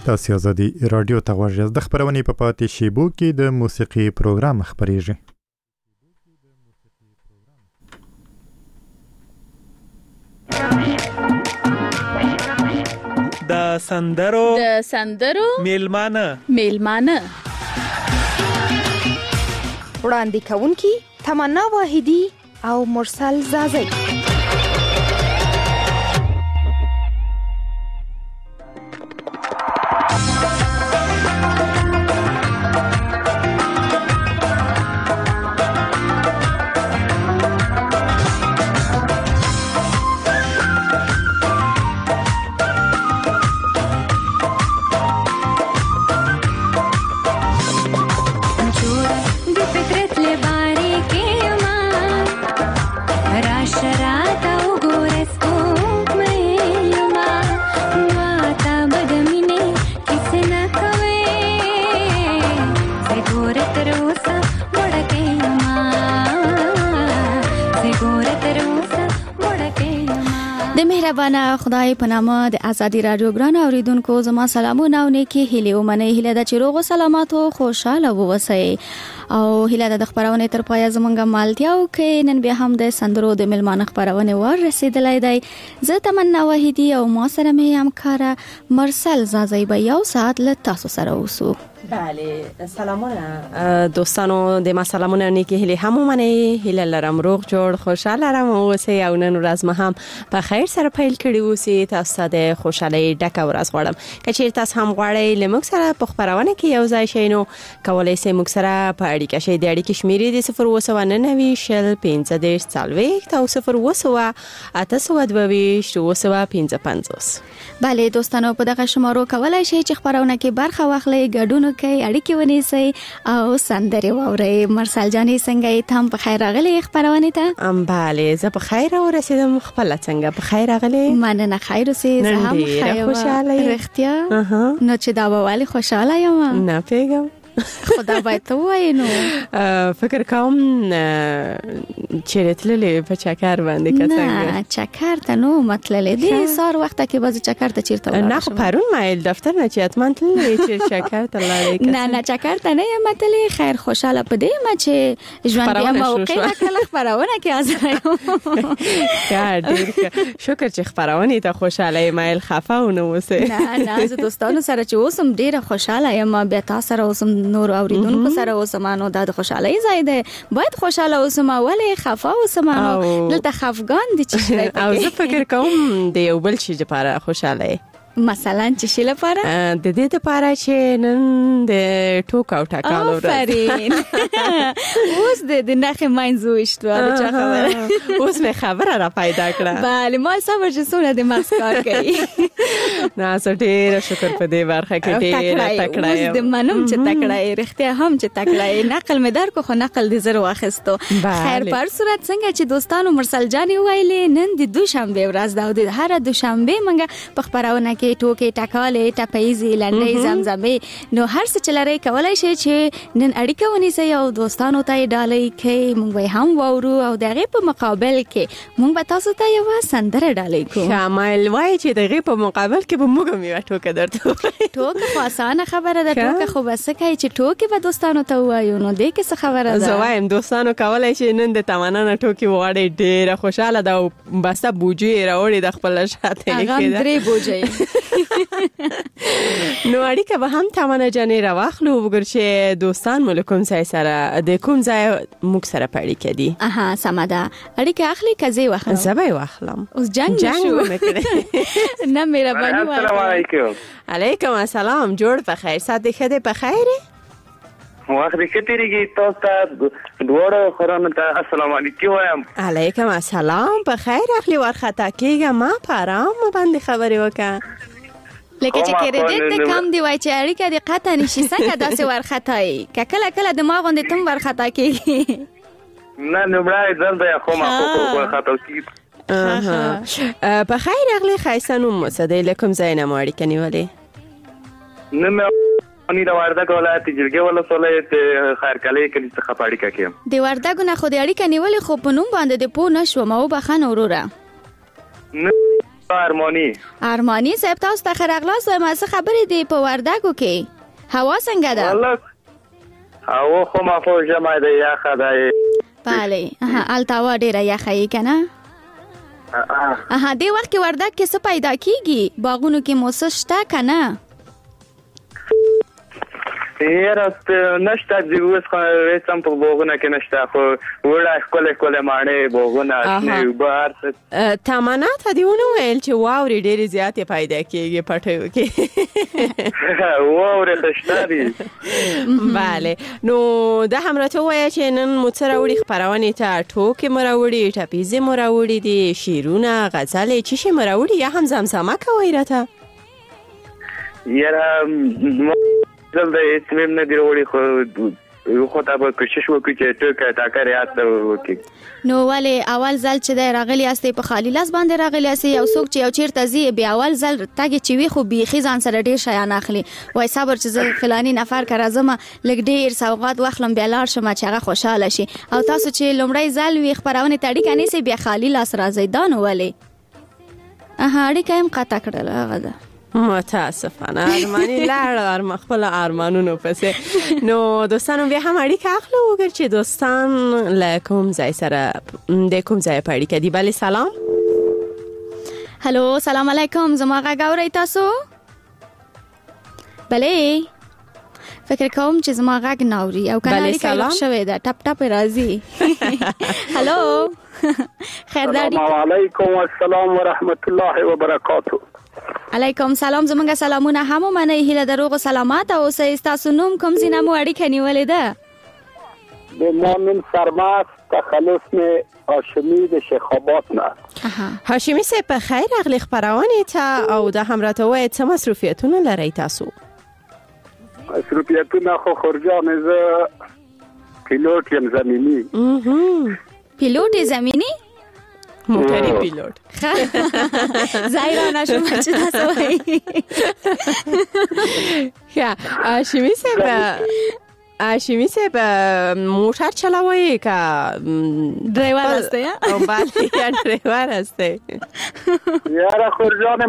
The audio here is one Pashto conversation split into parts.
تاسو ازادي رادیو ته غوږ یاست. د خبرونې په پاتې شیبو کې د موسیقي پروګرام خبرېږي. د سندرو میلمانه وړاندې کوونکی تمنا واحدی او مرسل زازی. مهربانه خدای په نامه د ازادي رادیو ګران اوریدونکو زما سلامونه او نیکی هیله ومنه. هیله د چیرغ او سلامات او خوشاله ووسئ او هیله د خبرونه تر پای زمونږه مالتیاو کې نن به هم د سندرو د ملمانه خبرونه ور رسیدلای دی. زه تمنا واحدی او ما سره مې همکار مرسل زازی به یو ساعت له تاسو سره اوسو. بله سلامونه دوستانو، د ما سلامونه نیکی هیله هم ومنه. هیله لرم روغ جوړ خوشاله رم اوسئ او نن ورځ ما هم په خیر سره پیل کړی اوسئ. تاسو د خوشالۍ ډکه ورځ غواړم. که چیرې تاسو هم غواړئ لموږ سره په خبرونه کې یو ځای شئ نو کولای شئ موږ سره په اړیکه شئ. د اړیکې شمیرې د 0291540 بله دوستانو، په دغه شمارو کولای شئ چې خبرونه کې برخه واخلئ، ګډون وکړئ، اړیکې ونیسئ او سندرې واورئ. مرسل جانې څنګه یې؟ ته هم په خیر راغلې خبرونه ته؟ بله زه په خیر ورسېدم. خپل څنګه په خیر راغلې؟ مننه خیر اوسې. زه هم خیر خوشاله. رښتیا نو چې دا به ولې خوشاله یم؟ نه پیګم خدا باید ته وایې. نو فکر کوم چیرې تللې په چکر باندې که څنګه؟ نه چکر ته نو مطللې دی سار وخته کې باز چکر ته چیرته ولاړ؟ نه خو پرون مایل دفتر نه چې اتمن تللې چې چکر ته لاړې؟ نه چکر ته نه یم تللې. خیر خوشاله پدې ما چې ژوند بیا موقع کله خبرونه کې ازایم. ډېر شکر چې خبرونه ته خوشاله مایل خفه ونه وسه. نه زه دوستانو سره چې اوسم ډېر خوشاله یم. بیا تاسو سره اوسم نور اوریدونکو سره اوسم. نو د خوشالۍ ځای دی، باید خوشاله اوسم. ولې خفه اوسم؟ دلته خفګان دي چې او زه فکر کوم د یو بل شي لپاره خوشاله. مثلا چې شي لپاره د دې لپاره چې نن د ټوک او ټکالو آفرین. اوس د نخې ماینځو اشتواره چا خبره. اوس مې خبره را پیدا کړه. بله ما صبر چې څونه د مغز کار کوي. نه زه ډېره شکر په دې برخه کې ډېره تکړه یم. اوس د منم چې تکړه یې، رښتیا هم چې تکړه یې. نقل مې درکو خو نقل دې زر واخیستو. خیر پر صورت څنګه چې دوستانو مرسل جانې ویلې نن د دوشنبه ورځ ده او د هر دوشنبه منګه په خبرونه کې ټوکې ټکالې ټپیزي لنډۍ زمزمې نو هر څه چې لري کولای شي چې نن اړیکه ونیسئ او دوستانو ته ډالۍ کې موږ به هم وورو او دغه په مقابل کې موږ به تاسو ته یو سندره ډالۍ کوو. شامل وای چې دغه په مقابل کې به موږ مې ټوکه درته ټوکه خو اسانه خبره ده. ټوکه خو بس کوي چې ټوکه به دوستانو ته وایو. نو دې کې څه خبره ده؟ زه وایم دوستانو کولای شي نن د تمنا نه ټوکې وغواړي. ډېره خوشاله ده او بس بوجي راوړي د خپل شاته لیکي. هغه درې بوجي. نو اړیکه به هم تمنا جانې راواخلو. وګور چې دوستان ملکم ځای سره د کوم ځای موږ سره پړی کړي. اها سم ده. اړیکه اخلي کزي واخلم. زبې واخلم. اوس جنگ شو نه مهرباني. السلام علیکم. علیکم السلام. جوړ په خیر ساتي خدای په خیره. وخت کې تیریږي تاسو ته دوړو خورانه ته السلام علیکم وایم. علیکم السلام. په خیر اخلي ورختا کېږه. ما په آرام باندې خبرې وکړه. لکه چې کریډټ کم دی وای چې اړیکه د قطع نشي څنګه داسې ورختای کله کله د ما غوندې تم ورختا کېږي. نه نمړای ځل د خو ما خو ورختا کېږي. په خیر اغلی خیسانو مسده لکم زینم اړیکه نیولې. نه مې اني د وردګ ولایت جرګه ولایت خیرکلې کې څخه اړیکه کوم. د وردګ نه خو د اړیکه نیولې خو په نوم باندې د پو نشو ما وبخنه وروره. ارمانی صاحب تاسو ته خیر اغلاس وایم. څه خبرې دی په وردګو کې؟ هوا څنګه ده؟ والله هوا خو مفهوم جمع ده یخه ده. بله الته هوا ډیره یخه یې که نه؟ دې وخت کې وردګ کې څه پیدا کیږي؟ باغونو کې مو څه شته که نه؟ یاره نشته دی اوس خو هېڅ هم په باغونه کې نشته، خو وړه ښکلې ښکلې ماڼۍ باغونه شنې اوبه هر څه. تمنا ته دې ونه ویل چې واورې ډېرې زیاتې پیدا کېږي پټیو کې؟ واورې خو شته دي. بله نو دا هم راته ووایه چې نن مو څه راوړي خپرونې ته؟ ټوکې مو راوړي، ټپیزې مو راوړي دي، شعرونه، غزلې، څه شی مو راوړي؟ یا هم زمزمه کوئ راته؟ یاره زل د هیڅ میم نه دی وړي، خو ته به کوشش وکړو چې ټوکه ټاکه ریاست وکړي. نو ولې اول ځل چې دی راغلی یاستئ په خالي لاس باندې راغلی یاستئ؟ یو څوک چې یو چیرته ځي بیا اول ځل تګ چې وي خو بیخي ځان سره ډېر شیان اخلي، وایي صبر چې زه فلاني نفر که راځم لږ ډېر سوغات واخلم بیا لاړ شم چې هغه خوشحاله شي. او تاسو چې لومړی ځل وي خپرونې ته اړیکه نیسئ بیا خالي لاس راځئ، دا نو ولې؟ اړیکه یې هم قطع کړله، هغه ده. متاسفانه ارمانی لړ خپل ارمانونو پسې. نو دوستانو بیا هم اړیکه اخلو وګر چې دوستان له کوم ځای سره د کوم ځای په اړیکه دي. بله سلام. هلو سلام علیکم، زما غږ اورئ تاسو؟ بله فکر کوم چې زما غږ نه اوري او کنه اړیکه لږ شوې ده، ټپ ټپ راځي. هلو خیر داړي. السلام علیکم السلام ورحمت الله وبرکاته. علیکم سلام، زمونږ سلامونه هم ومنئ. هیله د روغ سلامت اوسئ. ستاسو نوم کوم ځای نه مو اړیکه نیولې ده؟ د ما نوم سرمست تخلص مې هاشمی د شیخ آباد نه. هاشمی صاحب په خیر راغلی خپرونې ته او دا هم راته ووایه څه مصروفیتونه لرئ تاسو؟ مصروفیتونه خو خورجان زه پیلوټ یم زمینی. پیلوټ زمینی؟ موټری پیلوټ. زایرانه شما چې تاسو وایي. هاشمی صاحب موټر چلوئ که ډرایور هستی؟ بله یا ډرایور هستی؟ یاره خورجان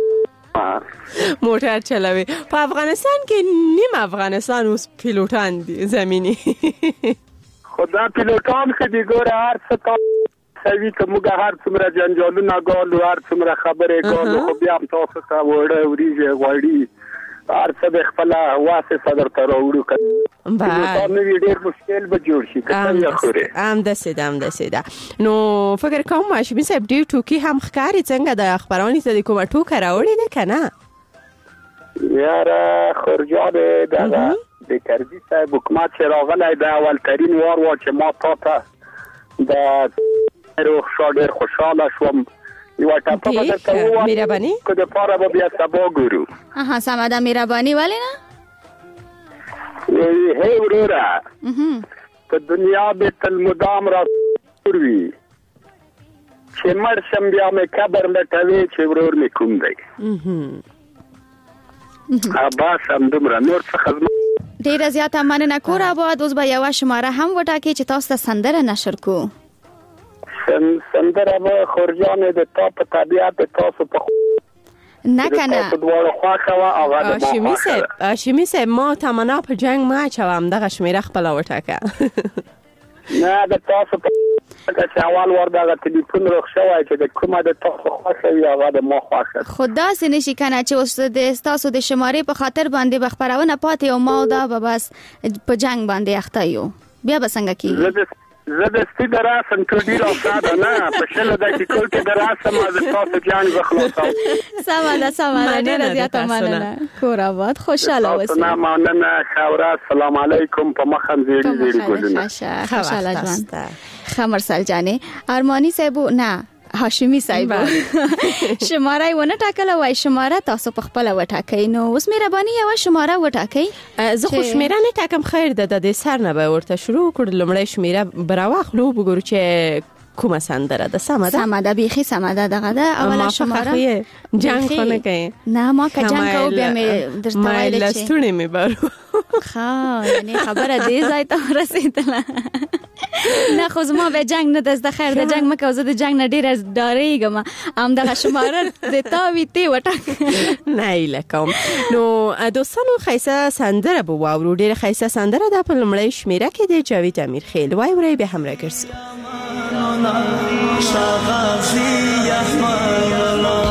موټر چلوئ. په افغانستان کې نیم افغانستان اوس پیلوټان دي زمینی. خدا پیلوټان که دی ګوره هر څه سوي که موږ هر څومره جنجالونه ګالو، هر څومره خبرې ګالو، خو بیا هم تاسو ته وړه وریجې غوړي هر څه د خپله واسې صدر ته راوړو. که نه وي ډېر مشکل به جوړ شي. همداسې ده. نو فکر کوم هاشمي صاحب ډېر ټوکي هم ښکاري. څنګه د خپرونې ته د کومه ټوکه راوړې ده که نه؟ یاره خورجانې دغه د کرزي صاحب حکومت چې راغلی د اولترین وار و چې ما تا ته د روح شا ډېر خوشحاله شوم. یوه ټپه به درته ووایم مهرباني که دپاره به بیا سبا ګورو. سمه ده مهرباني ولې نه؟ هی وروره په دنیا دې تل مدام را ور وي چې مړ شم بیا مې قبر لټوي چې ورور مې کوم دی. بس همدومره نور څه خدمت. ډېره زیاته مننه. کور آباد. اوس به یوه شماره هم وټاکئ چې تاسو ته سندره نشر کو. سندره به خورجانې د تا په طبیعت د تاسو په نه کنه هاشمي صاحب ما تمنا په جنگ ما چوم دغه شمیره خپل وټاکه. نه د تاسو په چې اول ور دغه ټلیفون روښ شوی چې د کومه د تاسو خوښه وي هغه د ما خوښه. خدا سې نشي کنه چې اوس د تاسو د شمارې په خاطر باندې به خپرونه پاتې او ما دا به بس په جنگ باندې اخته یو بیا به څنګه کیږي؟ زه د سپي د راسم ټوډي راوساده نه په شله دقیقو کې د راسم از تاسو جنگ بخلاصم. سمه ده ډېره زیاته مننه. کور آباد خوشحاله اوسئ. نه مننه. ښه ورځ. سلام علیکم. په مخم زیړي زیړي ګلونه. خوشحاله ژوند. ښه مرسل جانې. ارماني صاحب نه هاشمي صاحب شماره ونه ټاکله وای شماره تاسو په خپل وټاکئ. نو اوس مهرباني یو شماره وټاکئ. زه خو شمیره نه ټاکم. خیر ده د سر نه به ورته شروع کړو. لومړی شمیره براواخلو وګورو چې کومه سندره ده. سمه ده بیخي سمه ده دغه ده. اوله شماره جنگ خو نه کوي. نه ما که جنگ کوو بیا مې درته ویل چې لستوڼې مې بارو. ښه یعنې خبره دې ځای ته ورسېدله. نه خو زما به جنگ نه دزده خیر د جنگ مکه زه د جنگ نه ډیر ډاریږم ام دغه شماره د تاوی تی وټک نه لکم نو دوستانو خیسه سندره بو واورو ډیر خیسه سندره د په لمړی شمیره کې د جاوید امیر خیل وای ورې به هم راګرځو شغازی احمد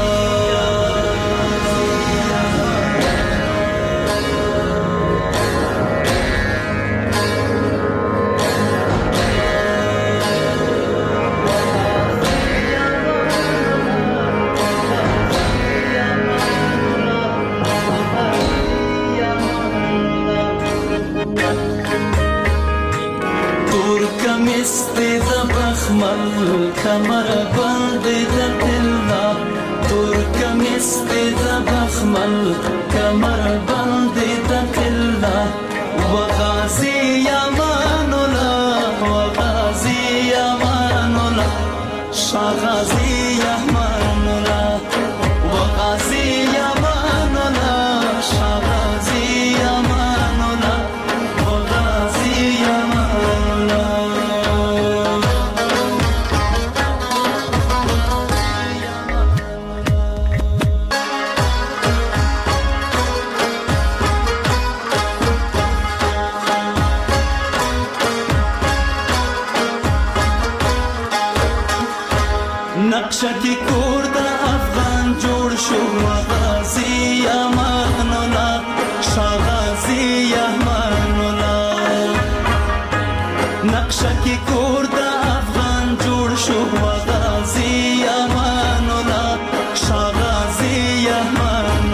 کمر بند دلنا ترکم استد بخمل کمر بند دلنا وغازی یمانولا وغازی یمانولا شغازی یمانولا وغازی یمانولا شغازی یمانولا وغازی یمانولا نقشکی کرد افغان جوړ شو غازی امان الله شغازی امان الله نقشکی کرد افغان جوړ شو غازی امان الله شغازی امان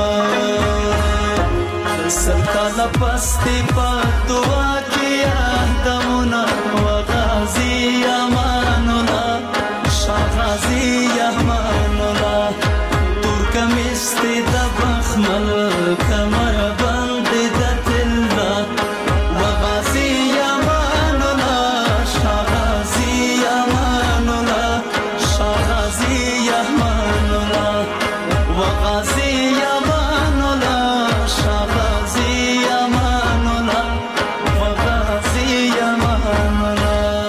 الله سرکال پستی په دعا کې دمونه غازی امان الله شغازی احمان الله ترکم استد بخمل کمر بند دلنا وغازی احمان الله شغازی احمان الله شغازی احمان الله وغازی احمان الله شغازی احمان الله وغازی احمان الله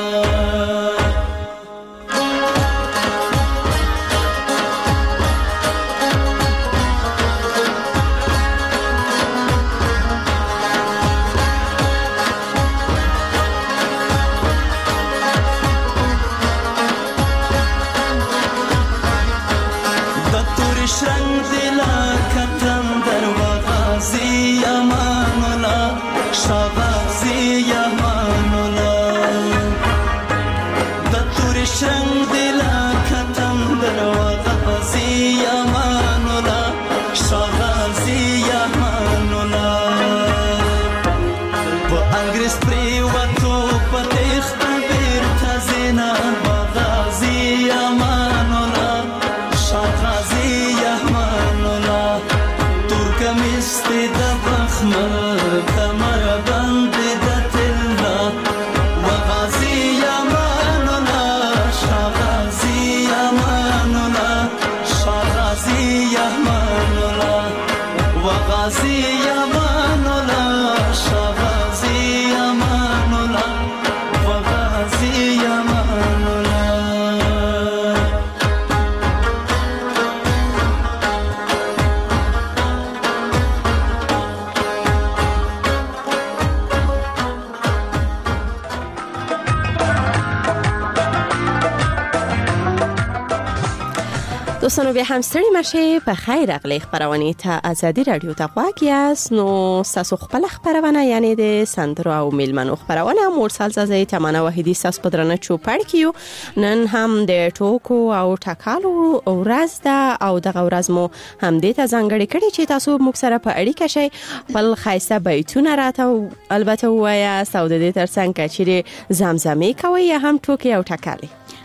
دوستانو بیا هم ستړي مشه په خیر اغلی خبرونه ته ازادي رادیو ته غواګی است نو ساسو خپل خبرونه یعنی د سندرو او میلمنو خبرونه مرسل زازي تمنه وحیدی ساس پدرنه چوپړ کیو نن هم د ټوکو او ټکالو ورځ ده او دغه ورځ مو هم دې ته ځانګړي کړي چې تاسو موږ سره په اړیکه شئ بل خایسته بیتونه راته البته وایا ساود دې ترڅنګ چې زمزمه کوي یا هم ټوکی او ټکالي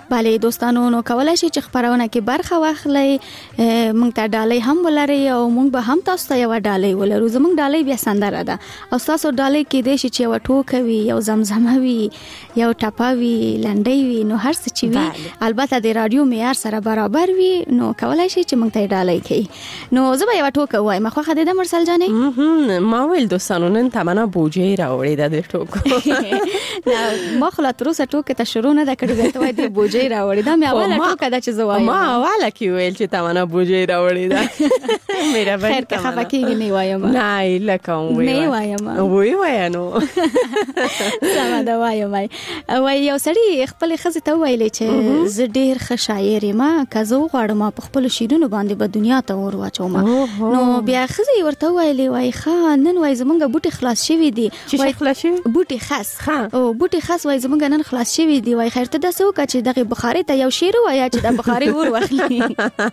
بله دوستانو نو کولای شي چې خبرونه کې برخه واخلئ موږ ته ډالۍ هم ولري او موږ به هم تاسو ته یو ډالۍ ولرو زموږ ډالۍ بیا سندره ده او تاسو ډالۍ کې د شي چې یو ټوکه وي یو زمزمه وي یو ټپه وي لنډۍ وي نو هر څه چې وي البته د رادیو معیار سره برابر وي نو کولای شي چې موږ ته ډالۍ کړي نو زه به یو ټوکه وایم خو خدای د مرسل جانې ما ویل دوستانو نن تمنا بوجي راوړې ده د ټوکو ما خلا تر اوسه ټوکه ته شروع نه ده کړې ته وای د بوجي راوړې دا مې اوله ټوکه ده چې زه وایم ما اوله کې ویل چې تمنا بوجي راوړې ده میرا خیر که خفه کېږي نه وایم نه لکه نه وایم وای نو سمه ده وایم وای یو سړی خپل ښځې ته ویلې چې زه ډېر ښه شاعر یم که زه وغواړم په خپلو شعرونو باندې به دنیا ته ور واچوم نو بیا ښځې ورته ویلې وای ښه نن وای زمونږ بوټي خلاص شوي دي چې خلاص شوي بوټي خاص او بوټي خاص وای زمونږ نن خلاص شوي دي وای خیر ته داسې وکړه چې دغه بخاري ته یو شعر ووایه چې د بخاري اور واخلي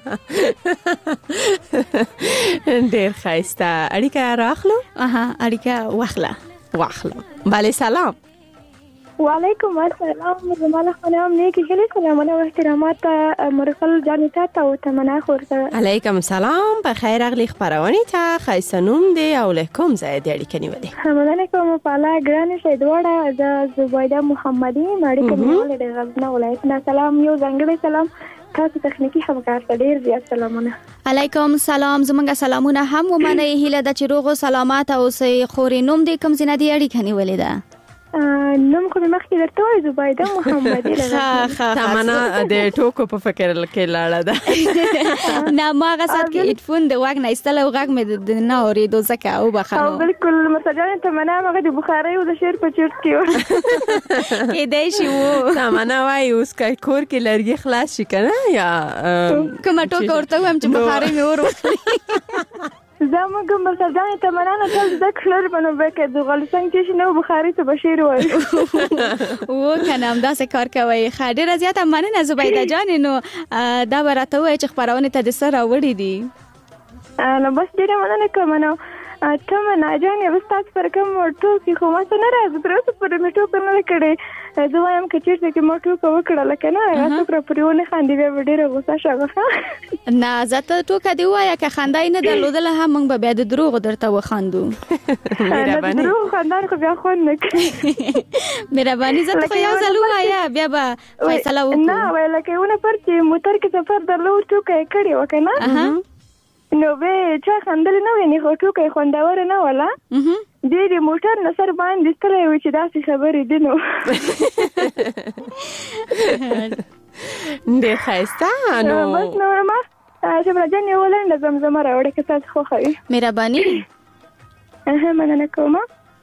ډېر ښایسته اړیکه راخلو اړیکه واخله بله سلام وعلیکم السلام زماله خانم نیکی خیلی سلامونه و احترامات مرسل جانی تا و تمنا خورده علیکم السلام بخیر اغلی خبروانی تا خیسنوم دی او لکم زاید اړیکه نیولې همدانه کوم پالا ګران شیدوړه د زبیده محمدی اړیکه نیولې د غزنه ولایت نه سلام یو ځانګړی سلام تاسو تخنیکی همکار ته ډیر زیات سلامونه علیکم سلام زمونږ سلامونه هم ومنئ هیله ده چې روغ او سلامات اوسئ خورې نوم دې کوم ځای نه دی اړیکه نیولې ده نوم خو مخکې درته وای زبیده محمدی تمنا د ټوکو په فکر کې لاړه ده نه ما هغه سات کې هډفون د واګ نه ایستل او غږ مې نه اورېدو ځکه او بخښنه بالکل مسجانه تمنا هغه د بخاري او د شعر په چرت کې کېدای شي وو تمنا وای اوس کور کې لرګي خلاص شي کنه یا کومه ټوکه ورته وایم چې بخاري مې اور وخلی زموږ مسجانه تمنا نه تل د کلر بنو بکې د غلسنګ چې نو بخاري ته بشیر وای و کنه هم دا څه کار کوي خاډه رضایت مننه زبیده جان نو دا ورته وای چې خبرونه ته د سره وړي دي نو بس ډیره مننه کوم نو تمنا جان یو تاسو پر کوم ټوکی خو ما څنګه راځي تر اوسه پر میټو کنه کړي زه وایم چې چیرته کې موټو کو وکړه لکه نه تاسو پر پرونه خاندي به ډیره غوسه شوه نه زته ټوکه دی وایا که خندای نه درلودل هم موږ به د دروغ درته وخاندو مهرباني دروغ خندان خو بیا خو نه مهرباني زته خو یو ځل وایا بیا به فیصله وکړو نه وای لکه ونه پر چې موټر کې سفر درلو ټوکه کړي وکنه نو به چا خندل نه ویني خو ټوکه خوندور نه ولا دې موټر نصر باندې ستلې و چې داسې خبرې دي نو ډېر ښایسته نو بس نو ما چې مرجان یو ولنډه زمزمه راوړې که تاسو خوښوي مهرباني مننه کوم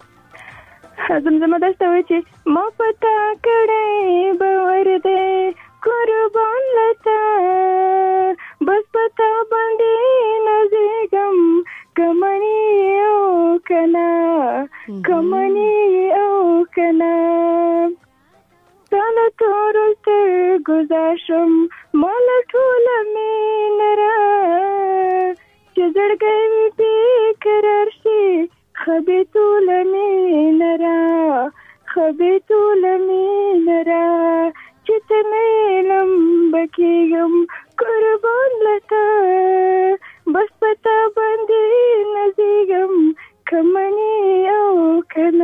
زمزمه داسته وایي چې ما پتا کړی باور دې قربان لتا بس پتا باندې نزیګم کمنی او کنا تاله تورته گذاشم مال ټول مینرا چې زړګي بیقرار شي خبي ټول مینرا چې ته مینم بکیږم قربان لتا بس پتا باندې نزیګم کمنی او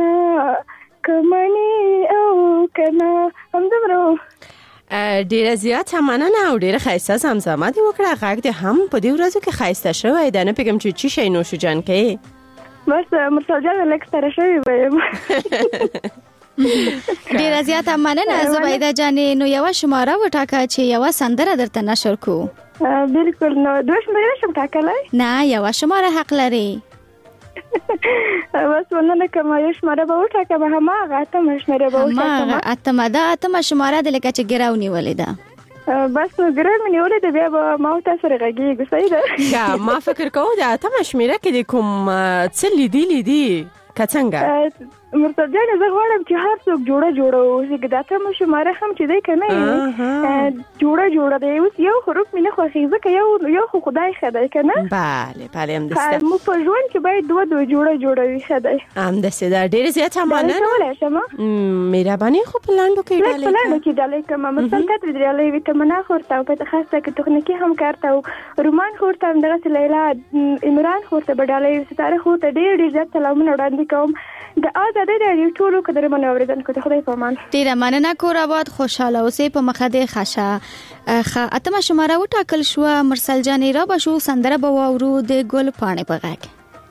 کنا هم دمرو ډیره زیات مننه او ډیره ښایسته زمزمه دې وکړه غږ دې هم په دې ورځو کې ښایسته شوی ده نه پوهېږم چې شی نوش جان کوي بس مرسل جان لږ ستړی شوی ویم ډیره زیاته مننه زبیده جانې نو یوه شماره وټاکه چې یوه سندره درته نشر کړو بالکل نو دوه شماره نشم ټاکلی نه یوه شماره حق لري بس مننه کوم یو شماره به وټاکم هماغه اتمه شماره به وټاکم اتمه ده اتمه شماره د لکه چې ګراو نیولې ده بس نو ګرام نیولې ده بیا به ما او تاسو سره غږیږو صحیح ده ما فکر کوم د اتمه شمېره کې د کوم څه لیدلي دي کڅنګه مرسل جان زه غواړم چې هر څوک جوړه اوسي که دا ته شماره هم چې دی کنه جوړه دی اوس یو حروف مینه خو ځکه یو خو خدای خدای کنه بله هم دسته مو په ژوند کې باید دوه جوړه وي خدای هم دسته دا ډېر زیات مننه مهرباني خو په لاندو کې ډالۍ کوم مثلا کتر ډالۍ ویټامین خورته او په خاصه کې تخنیکی هم کارته او رومان خورته هم دغه لیلا عمران خورته بدالۍ ستاره خورته ډېر زیات سلامونه وړاندې کوم د آزادۍ رادیو ټولو قدرمن اوریدونکو ته خدای پامان ډیره مننه کور آباد خوشاله اوسئ په مخه د خشه اتمه شماره وټاکل شو مرسل جان را بشو سندره به واورو د ګل پاڼې په غږ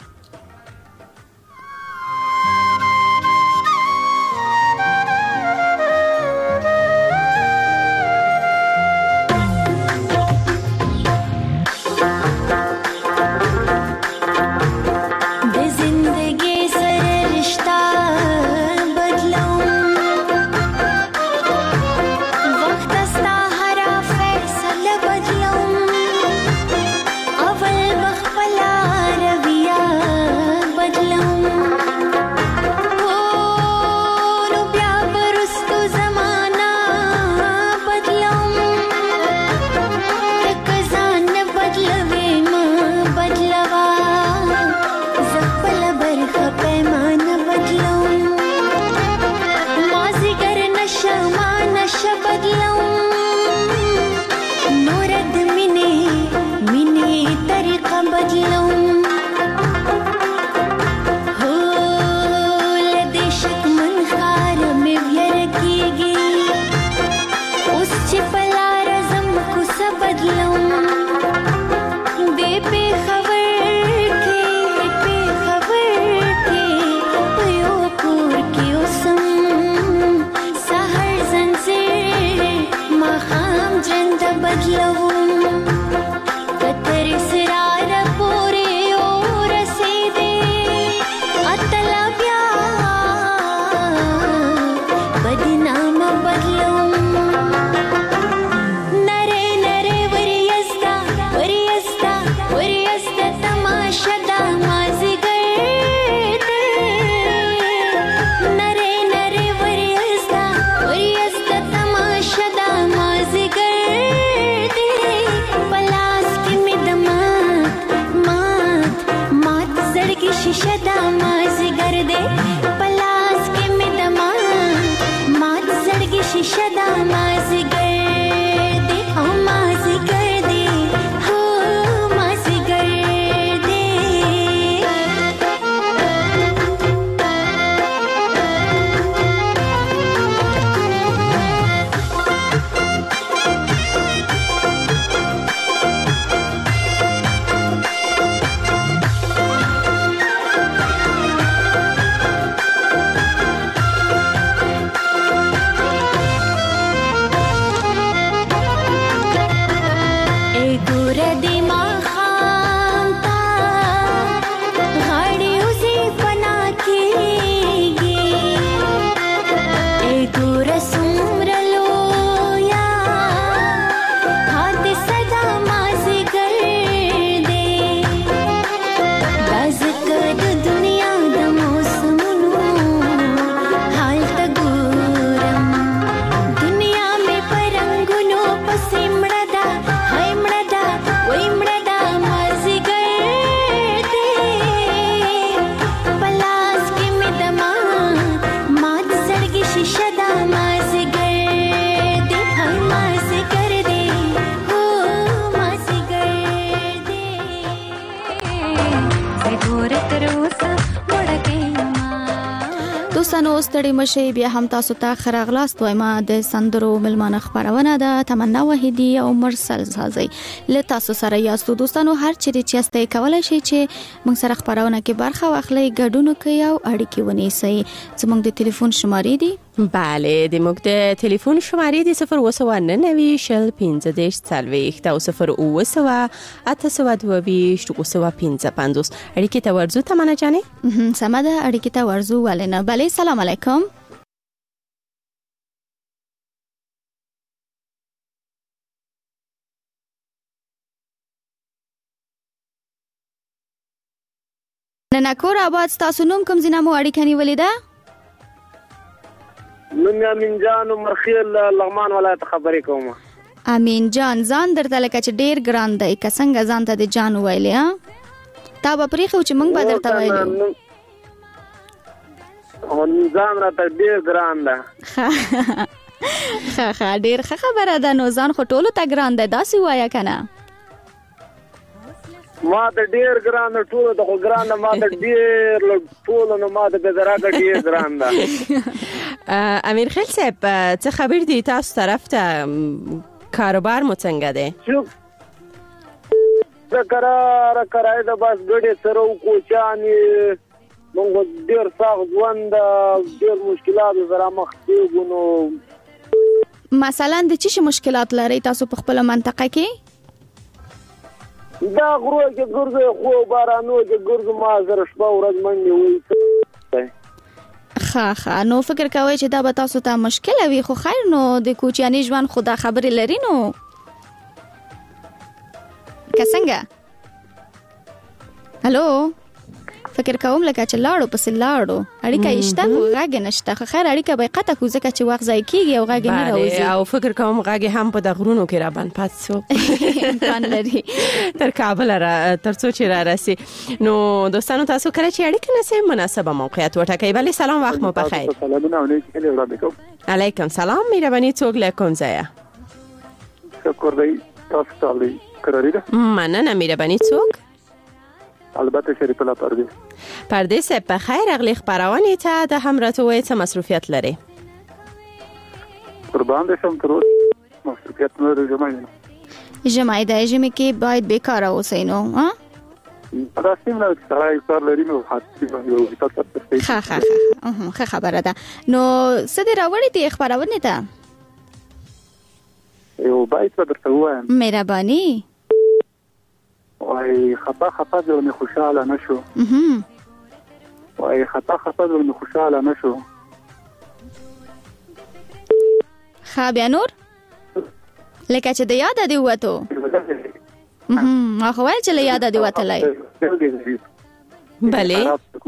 دوستانو ستړي مشي بیا هم تاسو ته خراغلاست وایم د سندرو ملمانه خبرونه د تمنا وحیدی او مرسل سازي له تاسو سره یاستو دوستانو هر چیرې چې استه کولای شي چې موږ سره خبرونه کې برخه واخلي ګډون کوي او اړیکې ونیسي زموږ د ټلیفون شمارې دي بله د موږ د ټلیفون شمارې دي 029 شل 15 40 او 0 اړیکې ته ورځو تمنا جانې سمه ده اړیکې ته ورځو ولنه بله سلام علیکم نن کور آباد تاسو نوم کوم زینه مو اړیکه نیولې ده؟ نوم امین جان مرخیل لغمان ولایت خبرې کوم. امین جان ځان درته لکه چې ډیر ګران دی که څنګه ځان ته د جان ویلې ها؟ تا به پرېښو چې موږ به درته ویلو. ځان راته ډیر ګران ده. ښه ډیر ښه خبره ده. نو ځان خو ټولو ته ګران دی، داسې ووایه که نه؟ ما ته ډیر ګران ده، ټولو ته خو ګران ده، ما ته ډیر ټولو نه ما ته بېدراګه ډیر ګران ده. امیر خیل صاحب څه خبر دی تاسو طرف ته کاروبار مو څنګه دی؟ کرای ده بس ګډې سره وکوچانې موږ ډېر سخت ژوند ډېر مشکلاتو سره مخ کېږو. نو مثلا د څه شي مشکلات لرئ تاسو په خپله منطقه کې؟ دا غرو کې ګرځو خو بارانو کې ګرځو ما سره شپه ورځ منډې وایي. ښه نو فکر کوئ چې دا به تاسو ته مشکله وي، خو خیر نو د کوچیاني ژوند خو دا خبرې لري نو که څنګه؟ هلو فکر کوم لکه چې لاړو پسې لاړو اړیکه یې شته خو غږ یې نشته. خو خیر اړیکه به یې قطع کړو ځکه چې وخت ضایع کېږي او غږ یې نه راوځي. او فکر کوم غږ یې هم په د غرونو کې راباندې پاتې شو امکان لري تر کابل تر څو چې را رسي. نو دوستانو تاسو کله چې اړیکه نسئ مناسبه موقعیت وټاکئ. بله سلام، وخت مو بخیر. علیکم سلام، مهرباني څوک له کوم ځایه؟ شکر دی تاسو ته قراری ده. مننه، مهرباني څوک؟ البته شریف الله پردیس په خیر اغلی خبرونه ته د همراهتوی څه مصروفیت لري؟ قربان دې شم تر مصروفیت نه جمعي د ژمي کې باید بیکاره اوسئ نو ها؟ راستیم نه سړی کار لري نو حتی یو تاسو ښه خبره ده. نو څه دې راوړی دي خبرونه ته؟ یو باید درته وایم. مهرباني. وای خطا زلمه خوشاله نشو. وای خطا زلمه خوشاله نشو. بیا نور لکه چې د یاده دی وته. ما خو وایي چې له یاده دی وتلی. بله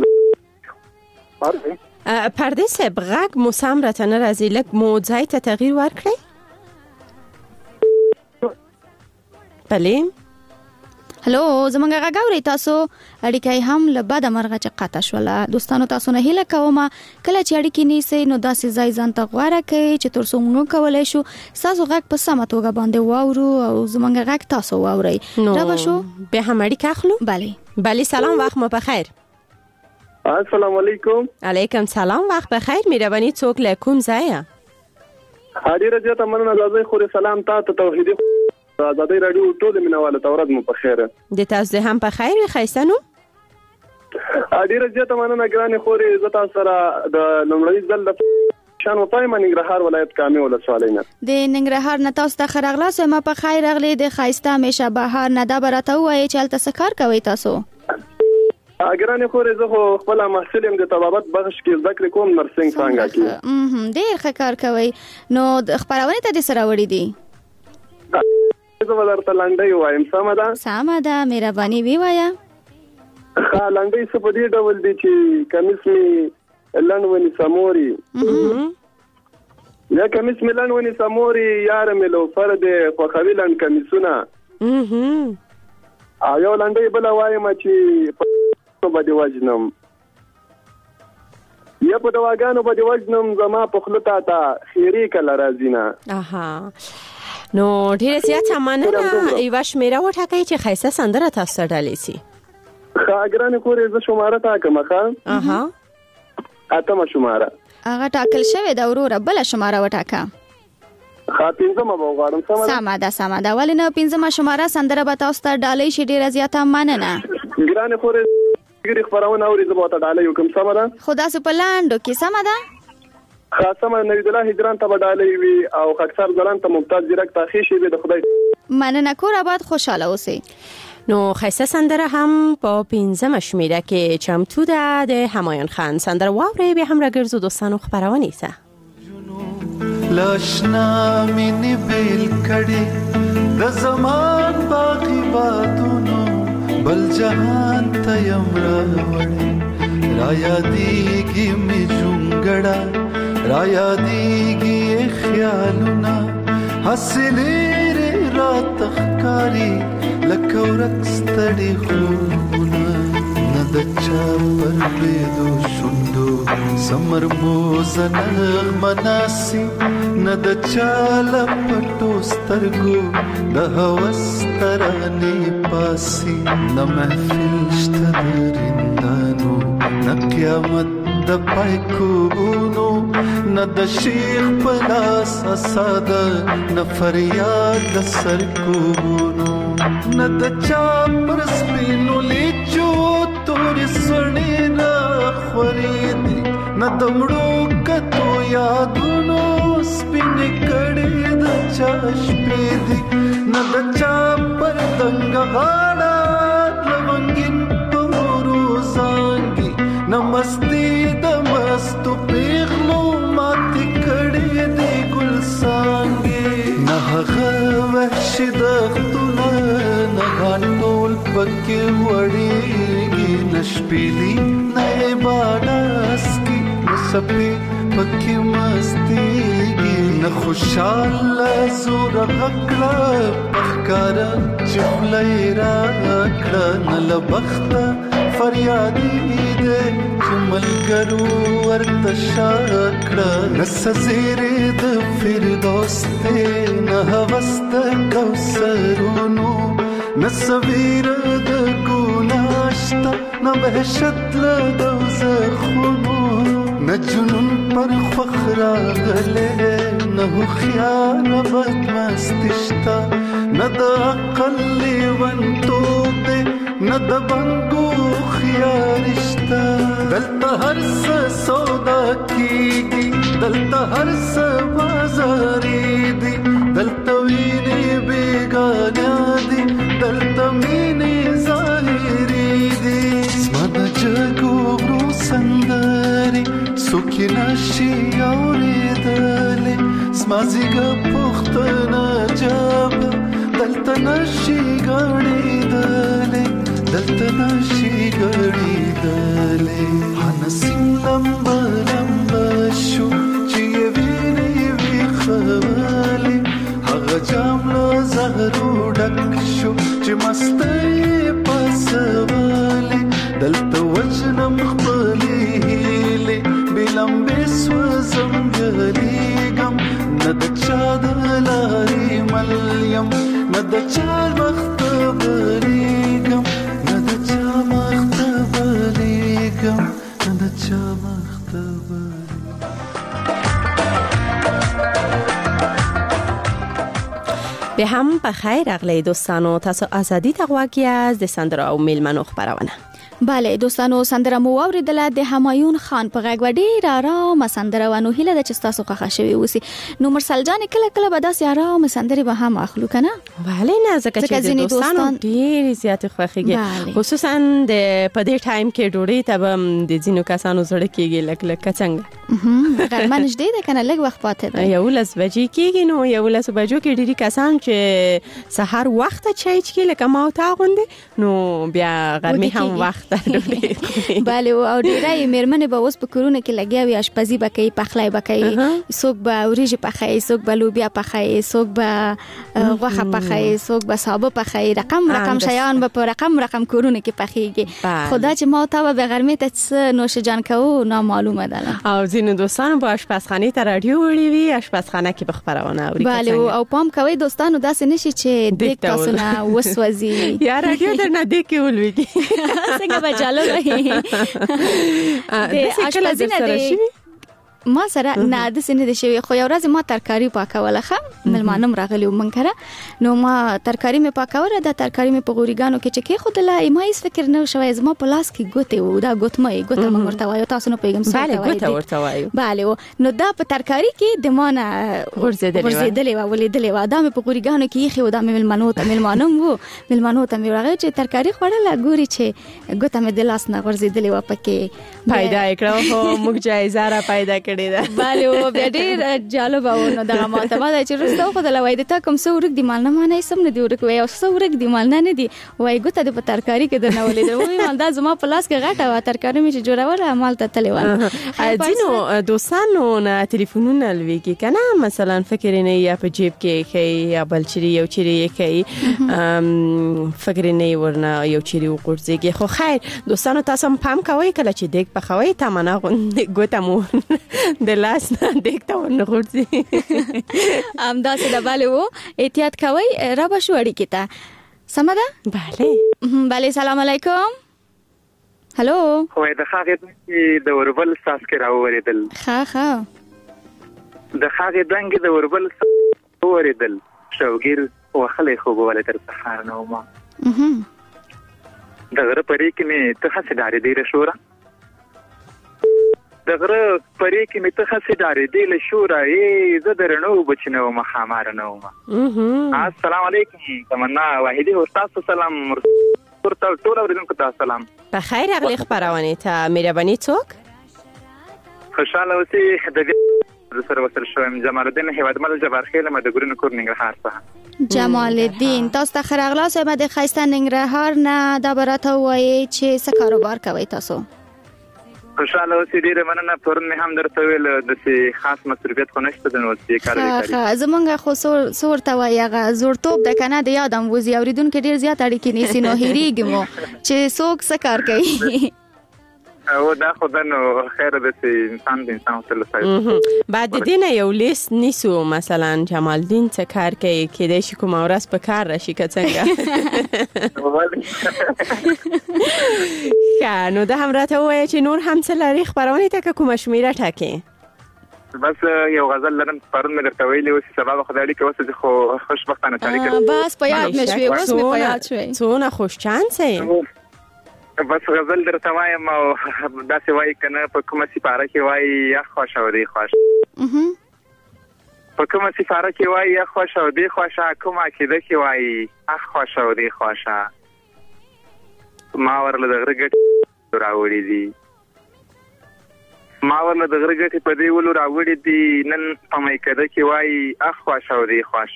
پردیس صاحب غږ مو سم راته نه راځي، لږ مو ځای ته تغییر ورکړئ. بله هلو زمونږ غږ اورئ تاسو؟ اړیکه هم له بده مرغه چې قطع شوله. دوستانو تاسو نه هیله کوم کله چې اړیکې نیسئ نو داسې ځای ځان ته غوره کړئ چې تر څو موږ کولی شو ستاسو غږ په سمه توګه باندې واورو او زمونږ غږ تاسو واورئ. رابه شو بیا هم اړیکه اخلو. بله سلام، وخت مو بخیر. السلام علیکم. علیکم سلام، وخت بخیر. مهرباني څوک له کوم ځایه؟ ډیره زیاته مننه. راځئ خوري سلام تاسو توحیدي آزادۍ رادیو ټول مینواله ته ورځ مو په خیر. د تاسو هم په خیر وي ښایسته نو؟ ډیره زیاته مننه ګرانې خوري. زه تاسو سره د لومړي ځل د شان وپایم ننګرهار ولایت کامې ولسوالۍ نه. د ننګرهار نه تاسو ته ښه راغلاست. ما په خیر راغلی د ښایسته همیشه بهار نه دا به راته ووایئ چې هلته څه کار کوئ تاسو؟ ګرانې خوري زه خو خپله محصل یم د طبابت بخش کې زده کړې کوم نرسنګ څانګه کې. ډېر ښه کار کوئ. نو خپرونې ته دې څه راوړي دي؟ زه به درته لنډۍ ووایم. سمه ده؟ سمه ده، مهرباني ووایه. ښه لنډۍ څه په دې ډول دي چې کمیس مې لنډ ونیسه مورې یا کمیس مې لنډ ونیسه مورې یاره مې لوفر دی خوښوي لنډ کمیسونه. او یو لنډۍ بله وایم چې په به دې وژنم یا په دواګانو به دې وژنم زما په خوله تا ته خیرې کله راځي نه. نو ډیره زیاته مننه. یوه شمیره وټاکئ چې ښایسته سندره تاسو ته ډالۍ سي. ښه ګرانې خورې زه شماره ټاکم. ښه اتمه شماره هغه ټاکل شوې ده وروره. بله شماره وټاکه. ښه پنځمه به وغواړم. سمه ده ولې نه پنځمه شماره سندره به تاسو ته ډالۍ شي. ډیره زیاته مننه ګرانې خورې. خبرونه اوري زه به ورته ډالۍ وکړم. سمه ده؟ خو داسې په لنډو کې. سمه ده؟ خاصه نوید الله هجران ته ډالۍ وي او خاکسار ځلان ته ممتاز ډیرک تاخی شي د خدای. مننه کور آباد خوشاله اوسئ. نو ښایسته سندره هم په 5مه شمیره کې چمتو ده د همایون خان. سندره واورئ بیا هم راګرځو دوستانو خبرونې ته. لاشنا مینې بیل کړي د زمان باقي بادونو بل جهان ته یم راوړې را یادېږي مې جونګړه را یادېږي خیالونه هسې لرې راته ښکاري لکه ورک ستړي خوبونه نه د چا پر بېدو شونډو سمرموزه نغمه ناسي نه د چا له پټو سترګو د هوس ترانې پاسي نه محفل شته د رندانو نه قیامت د پای کوبونو نه د شیخ په لاس اساده نه فریاد د سر کوبونو نه د چا پر سپینو لیچو تورې سړې نه خورې دي نه د مړو کتو یادونو سپینې کړې د چا شپې دي نه د چا پر دنګه غاړه لونګین په مورو زانګي نه مستی د مستو پیغلو ماتې کړې دي ګل سانګي نه هغه وحشي دښتونه نه غاټول پکې وړېږي نه شپېلي نه یې باډاسکي نه سپې پکې مستېږي نه خوشاله زوره غکړه پخکاره چې خوله یې راکړه نه له بخته فریادي دی چې ملګرو ورته شا کړه نه سزیرې د فردوس دی نه هوس د کوثرونو نه سویره د ګناه شته نه وحشت له دوزخونو نه جنون پر خوښ راغلی نه هوښیاره بدمستي شته نه د عقل لیونتوب دی نه د بنګو خیاري شته دلته هر څه سودا کېږي دلته هر څه بازاري دي دلته وینې بېګانه دي دلته مینې ظاهري دي زما د جګو غرو سندرې څوک یې نشي اورېدلی زما ځیګه پوښتنه جواب دلته نشي ګڼېدلی دلته نشي ګڼېدلی هنسیم لمبه لمبه شو چې یې وینې ویښولې هغه جام له زهرو ډک شو چې مستی پاسولې دلته وجنم خپلې هیلې بې لمبې سوځم جهلیږم نه د چا د لارې مل یم نه د چا مخته بلیږم نه د چا مخته بلیږم نه د چا مخته بلیږم. به هم په خیر اغلی دوستانو تاسو ازادي ته غواړئ از د سندرو او میلمنو خبرونه. بله دوستانو سندره مو واوریدله د همایون خان په غږ ډېره آرامه سندره و نو هیله ده چې تاسو خوښه شوې اوسي. نو مرسل جان کله کله به داسې آرامه سندرې به هم اخلو که نه؟ بله نه ځکه چې د دوستانو ډېرې زیاتې خوښېږي خصوصا د په دې ټایم کې ډوډۍ ته به د ځینو کسانو زړه کېږي لکه څنګه غرمه نږدې ده که نه لږ وخت پاتې ده 11 بجې کېږي نو 11 بجو کې ډېری کسان چې سحر وخته چای څښي لکه ما او تا غوندې نو بیا غرمې هم وخت بله او ډیری میرمنې به اوس په کورونه کې لګیا وي اشپزي به کوي پخلی به کوي څوک به وریژې پخوي څوک به لوبیا پخوي څوک به غوښه پخوي څوک به سابه پخوي رقم شیان به په رقم کورونه کې پخېږي خدا چې ما او تا به غرمې ته څه نوش جان کوو نامعلومه ده او ځینو دوستانو به اشپزخانې ته راډیو وړي وي اشپزخانه کې به خبرونه اوري بله او پام کوئ دوستانو داسې نشي چې دیګ تاسو نه وسوځي یا راډیو درنه دیګ کې ولوېږي څنګه به چالو وي د اشپزینه دی ما سره نه د سینې د شوی خو یو ورځ ما ترکاری پاکوله خم ملمانم راغلی و من کړه نو ما ترکاری مې پاکوله د ترکاری مې په غوریګانو کې چې کې خودله ما هیڅ فکر نه شوی زما په لاس کې ګوتې و دا ګوتمه موږ ورته وایو تاسو نه پیغام سره وایو bale نو دا په ترکاری کې د مانه ورزيدلې و ولیدلې و دا مې په غوریګانو کې خو دا مې ملمانم وو ملمانو ته مې راغی چې ترکاری خوړله ګوري چې ګوتمه د لاس نه ورزيدلې و پکې پیدا کړو هو موږ جایزه را پیدا کړې ده. bale و بیا ډېر جالب و نو دغه ماته ما چې رسته خو د لوي د تا کوم څو ورک دی مال نه مانه سم نه دی ورک وای او څو ورک دی مال نه دی وای ګوته د په ترکاری کې درنه ولې دی وای مال دا زما په لاس کې غټه و ترکاری مې چې جوړول مال ته تلې و. ځینو دوستانو نه ټلیفونونه لويږي کنه مثلا فکر نه یا په جیب کې خي یا بل چری یو چری کوي فکر نه ورنه یو چری وګورځي خو خیر دوستانو تاسو هم کوي کله چې دیګ پخوي تمنا ګوته مو د لاس نه دیګ ته ورنغورځي ام دا څه د bale و احتیاط کوي را به شو اړیکې ته سمه ده. bale سلام علیکم. هلو خو د خاغې د وربل ساس کې راوړېدل ښه د خاغې دنګ د وربل راوړېدل شوګیر وخلې خو بوله تر سهار نو ما دغه پرې کې مې ته خاصه داري دی رشورا دغه پرې کې مې ته خاصه داري دی لشورا زه درنو بچنو مخامار نو ما. السلام علیکم تمنا واحدی استاد سلام ورته ټول اوریدونکو ته سلام. په خیر اغلی خبرونه ته مهرباني څوک خوشاله اوسې د سره وسر شوم جمال الدین هیوادمل جبار خیل ما د ګورن کور ننګرهار څخه. جمال الدین تاسو ته خیرغلاس ما د خیسته ننګرهار نه د براته وایي چې څه کاروبار کوي تاسو. خوشاله اوسې ډیر مننه پرون مې هم درته ویل د خاص مصروفیت خو نشته د نو چې کار کوي. زمونږ خو صورت وایي هغه زورتوب د کنه د یادم وزي اوریدونکو ډیر زیات اړیکې نیسي نو هېریږم چې څوک څه کار کوي. او دا خدانو خیر د انسان سره سره بعد دینه یو لیست نیسو مثلا جمال الدین څه کار کوي کېدای شي کوم ورځ په کار راشي که څنګه. نو دا هم راته وایي چې نور هم څه لري خبرونه ته کومه شمیره ټاکي. بس یو غزل لرم پرون مې درته ویلې اوس سبب خدای کې اوس خو خوشبختانه تاریخ بس په یاد مې اوس مې په یاد شوی څونه خوش چانس بس غزل درته وایم او داسې وایي کنه په کومه سپاره کې وایي یا خوښ او دی خوښ په کومه سپاره کې وایي یا خوښ او دی خوښ کومه کېده کې وایي اخ خوښ او دی خوښ ما ورله د غره ګټې راوړې دي په دې ولو راوړې دي نن په میکده کې وایي اخ خوښ او دی خوښ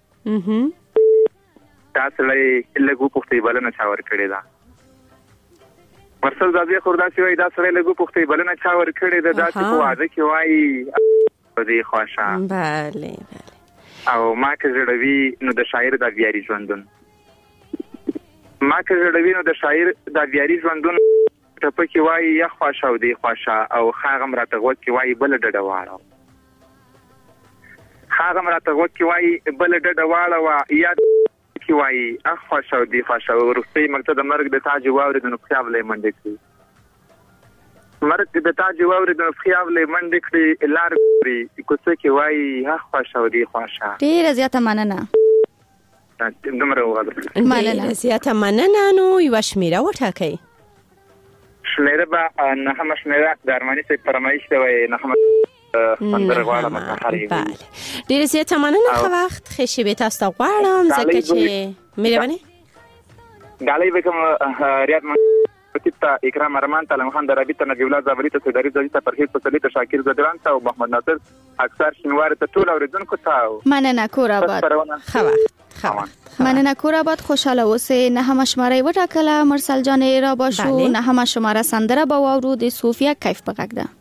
دا سړی لږ وپوښتې بلنه چا ورکړې ده مرسل زاویه خورداسي وایي دا سړی لږ وپوښتې بلنه چا ورکړې ده داسې په واده کې وایي دی خوښ او ما که زړوي نو د شاعر دا بیاري ژوندون ټپه کې وایي یا خوښ او دی خوښ او خاغم راته غوږ کې وایي بله ډډه واړه وه یا کې وایي اخ خوښ او دی خوښ او وروستۍ مرګ ته د مرګ د تاج واورېد نو خیابله یې منډې کړي لار کړي کوڅه کې وایي اخ خوښ او دی خوښ. ډېره زیاته مننه نو یوه شمیره وټاکئ. شمیره به نهمه شمیره د ارماني صاحب فرمایش دی وایي نهمه سندره غواړم ډېره زیاته مننه ښه وخت ښې شېبې تاسو ته غواړم ځکه چې مهرباني ډالۍ به کوم ریاض ته اکرام ارمان ته لمخان درابي ته نبی الله زابري ته سیداري زوی ته پرهیز پسلي ته شاکر زدران ته او محمد ناصر اکثر شینوار ته ټول اوریدونکو ته مننه کور آباد مننه کور آباد خوشاله اوسئ. نهمه شماره وټاکله مرسل جان را باشو. نهمه شماره سندره به واورو د صوفیا کیف په غږ ده.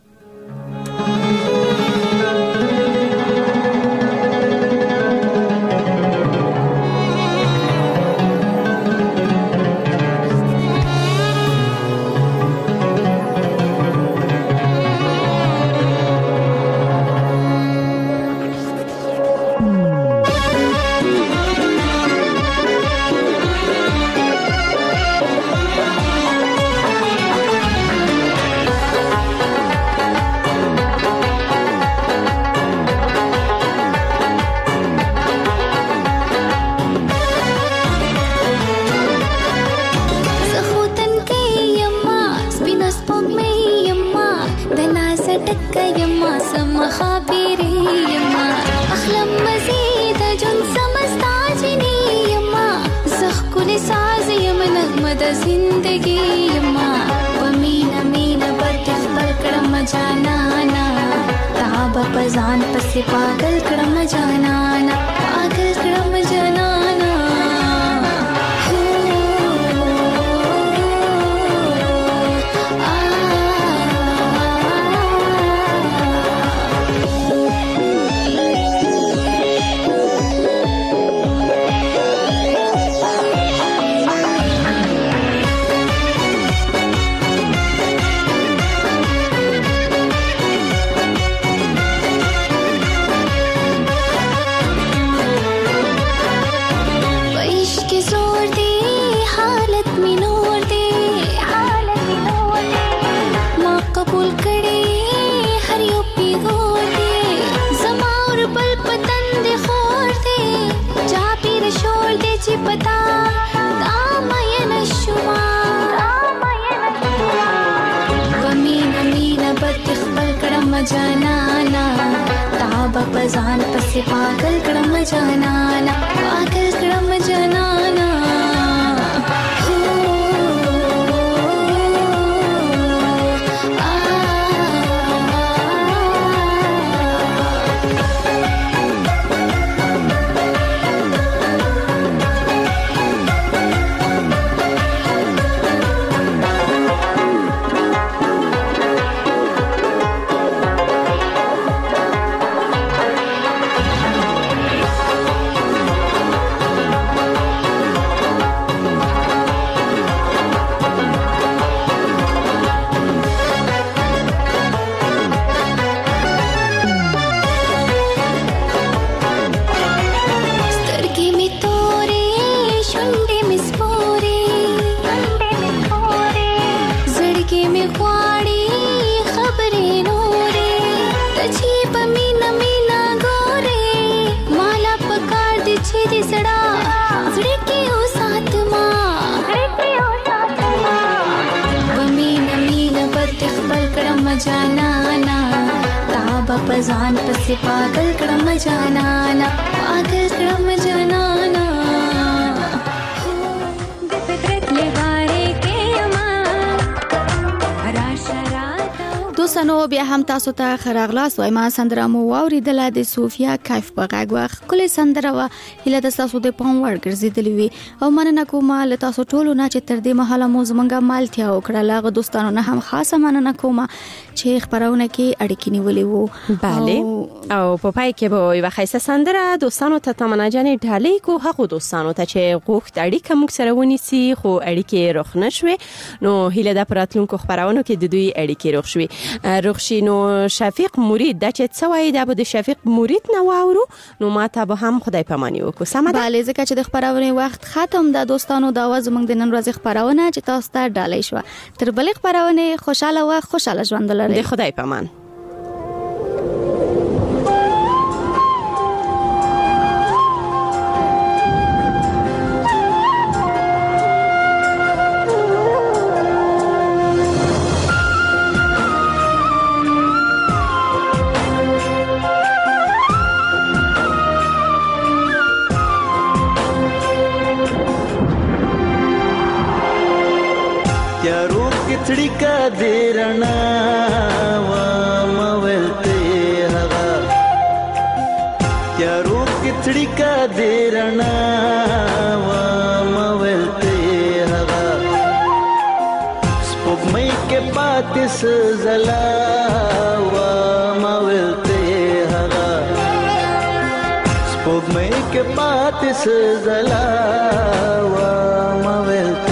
زندگی یما پمینا مینا پر خپل کړم جانانا پزان پسې پاگل کړم جانانا پاگل کړم جانانا पता दामयन शुमा वमीन मीन बतखबल कड़म जनाना ताब पजान पसे पागल कड़म जनाना पागल कड़म जनाना जनाना ताब पजान पसे पागल कड़म जनाना पागल कड़म जनाना دوستانو بیا هم تاسو ته خراغلاس وای ما سندره مو واوریدل د صوفیا کیف په غږ وخت کله سندره وا هله د تاسو د پام ور ګرځیدلی وی او مننه کوم له تاسو ټولو نه چې تر دې مهاله مو زمونږه مالتیا وکړه لاغه دوستانو نه هم خاصه مننه کوم چې خبرونه کې اړیکې نیولې وو بله او په پای کې به یو خیسه سندره دوستانو ته تمنا جانې ډالې کو هغه دوستانو ته چې غوښت اړیکه موږ سره ونیسي خو اړیکې روښ نشوي نو هله د پراتلونکو خبرونه کې د دوی اړیکې روښ شوي روخشینو شفیق مرید د چې څوای د شفیق مرید نو اورو نو ماته به هم خدای پامانی وکړو سم ده bale ځکه چې د خبرونه وخت ختم د دوستانو د आवाज موږ د نن ورځې خبرونه چې تاسو ته ډالې شو تر بلې خبرونه خوشاله و خوشاله ژوند لرئ د خدای پامان का देरना वा मवलते हवा क्या रूप किचड़ी का देरना वा मवलते हवा स्पुगमई के पातिस जला वा मवलते हवा स्पुगमई के पातिस जला वा मवलते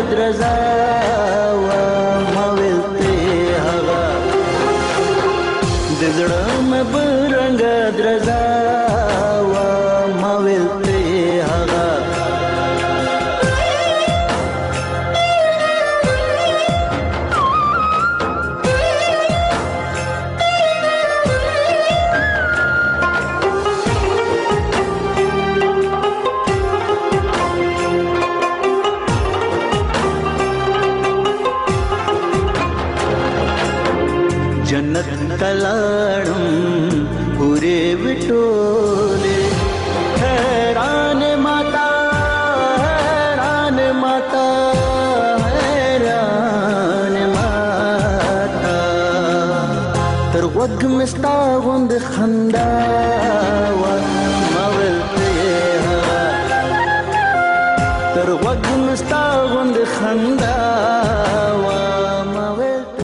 درزا وا مولته هغه د زړه مې برنګ درزا وا مولته هغه जन्नत तलाड़म पूरे बिटोले हैरान माता हैरान माता हैरान माता तर वग मिस्ता गुंद खंदा वा मवलते तर वग मिस्ता गुंद खंदा